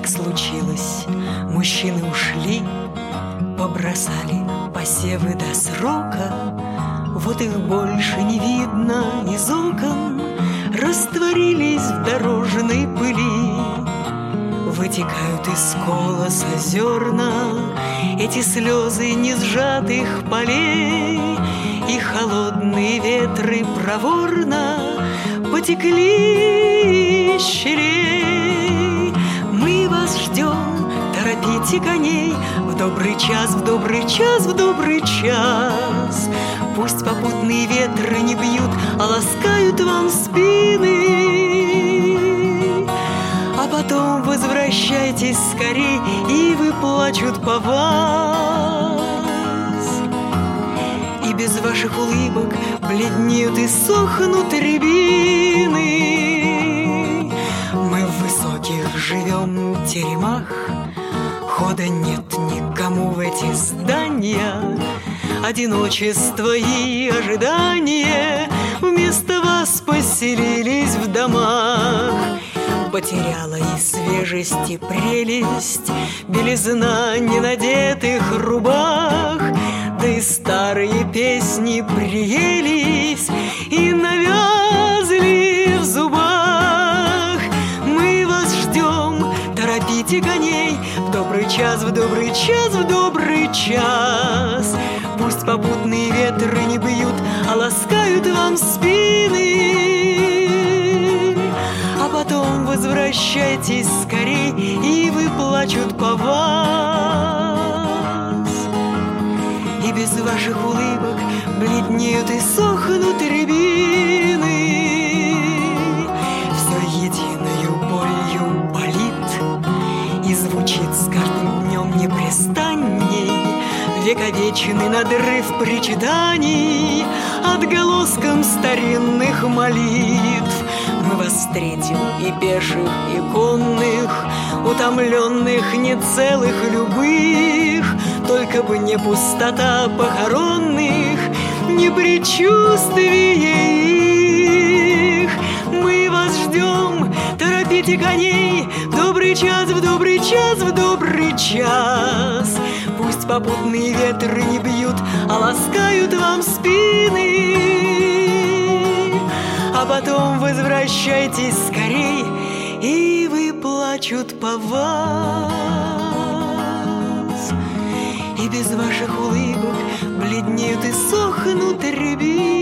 Так случилось, мужчины ушли, побросали посевы до срока. Вот их больше не видно из окон, растворились в дорожной пыли. Вытекают из колоса зерна эти слезы несжатых полей, и холодные ветры проворно потекли из щелей. Мы вас ждем, торопите коней, в добрый час, в добрый час, в добрый час. Пусть попутные ветры не бьют, а ласкают вам спины. А потом возвращайтесь скорей, и выплачут по вас. И без ваших улыбок бледнеют и сохнут рябины. Мы в высоких живем теремах, хода нет никому в эти здания. Одиночество и ожидание вместо вас поселились в домах. Потеряла и свежесть, и прелесть белизна ненадетых рубах. Да и старые песни приелись и навязли в зубах. Мы вас ждем, торопите коней, в добрый час, в добрый час, в добрый час. Пусть попутные ветры не бьют, а ласкают вам спины. А потом возвращайтесь скорей, и выплачут по вас. И без ваших улыбок бледнеют и сохнут рябины. Все единою болью болит и звучит с каждым днем непрестанней вековечный надрыв причитаний отголоском старинных молитв. Мы вас встретим и пеших, и конных, утомленных, нецелых, любых, только бы не пустота похоронных, не предчувствие их. Мы вас ждем, торопите коней, в добрый час, в добрый час, в добрый час. Пусть попутные ветры не бьют, а ласкают вам спины. А потом возвращайтесь скорей, и выплачут по вас. И без ваших улыбок бледнеют и сохнут рябины.